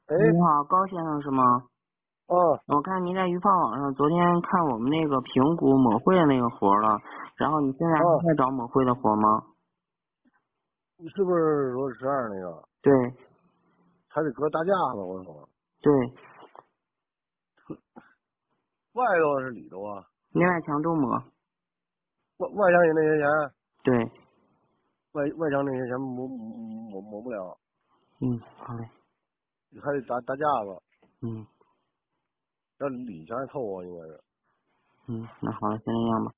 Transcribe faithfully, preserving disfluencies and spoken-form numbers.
哎， 你好，高先生是吗？ 啊， 我看您在鱼胖网上昨天看我们那个平谷抹灰的那个活了，然后你现在还啊， 在找抹灰的活吗？ 你是不是罗十二那个？ 对还得搁大架子，我说， 对， 外头是里头啊？ 内外墙都抹。 外外墙也那些钱， 对， 外外墙那些钱抹抹抹不了， 嗯，好嘞， 你还得搭搭架子， 嗯要里墙还凑合应该是。 嗯，那好了，先这样吧。